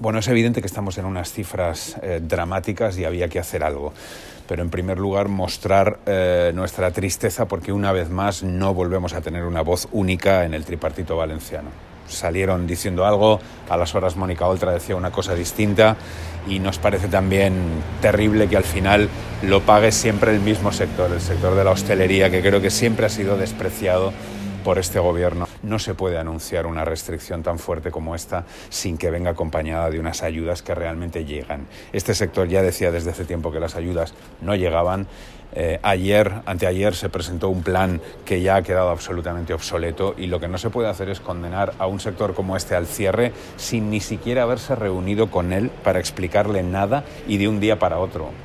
Bueno, es evidente que estamos en unas cifras dramáticas y había que hacer algo. Pero en primer lugar mostrar nuestra tristeza porque una vez más no volvemos a tener una voz única en el tripartito valenciano. Salieron diciendo algo, a las horas Mónica Oltra decía una cosa distinta y nos parece también terrible que al final lo pague siempre el mismo sector, el sector de la hostelería, que creo que siempre ha sido despreciado por este gobierno. No se puede anunciar una restricción tan fuerte como esta sin que venga acompañada de unas ayudas que realmente llegan. Este sector ya decía desde hace tiempo que las ayudas no llegaban. Anteayer se presentó un plan que ya ha quedado absolutamente obsoleto y lo que no se puede hacer es condenar a un sector como este al cierre sin ni siquiera haberse reunido con él para explicarle nada y de un día para otro.